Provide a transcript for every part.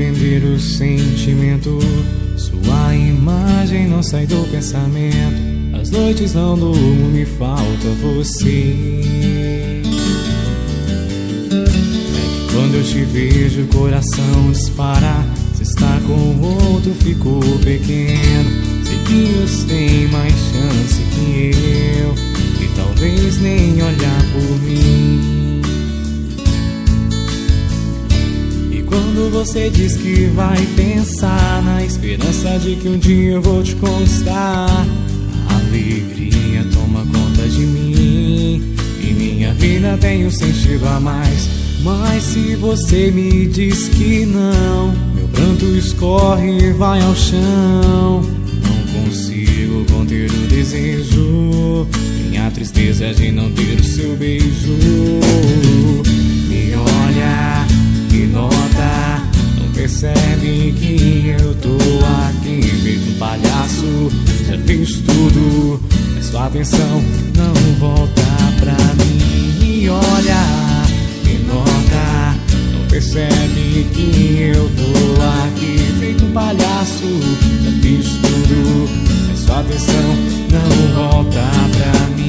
entender o sentimento. Sua imagem não sai do pensamento. As noites não durmo, me falta você. É que quando eu te vejo o coração dispara. Se está com outro ficou pequeno. Sei que você tem mais chance que eu, e talvez nem olhar por mim. E quando você diz que vai pensar na esperança de que um dia eu vou te conquistar, a alegria toma conta de mim e minha vida tem um sentido a mais. Mas se você me diz que não, meu pranto escorre e vai ao chão. Não consigo conter o desejo, minha tristeza é de não ter o seu beijo. Me olha, me nota, não percebe que eu tô aqui feito um palhaço. Já fiz tudo, mas sua atenção não volta pra mim. Me olha, me nota, não percebe que eu tô aqui feito um palhaço. Já fiz tudo, mas sua atenção não volta pra mim.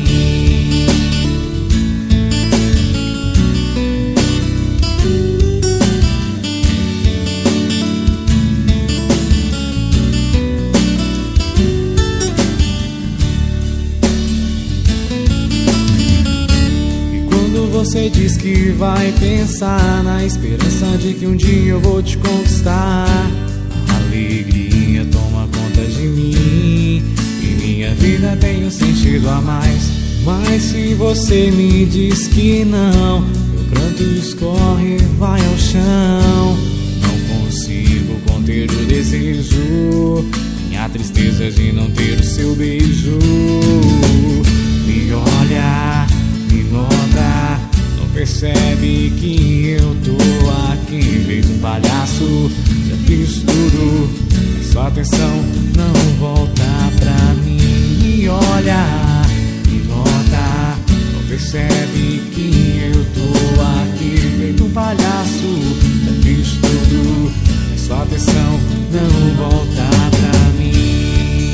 Você diz que vai pensar na esperança de que um dia eu vou te conquistar, a alegria toma conta de mim e minha vida tem um sentido a mais. Mas se você me diz que não, meu pranto escorre e vai ao chão. Não consigo conter o desejo, minha tristeza é de não ter o seu beijo. Me olha, me nota, não percebe que eu tô aqui feito um palhaço. Já fiz tudo, mas sua atenção não volta pra mim. Me olha, me nota, não percebe que eu tô aqui feito um palhaço. Já fiz tudo, mas sua atenção não volta pra mim.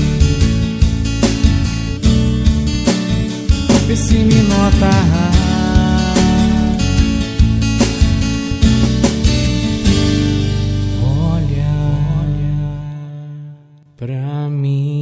Vê se me nota. Pra mim.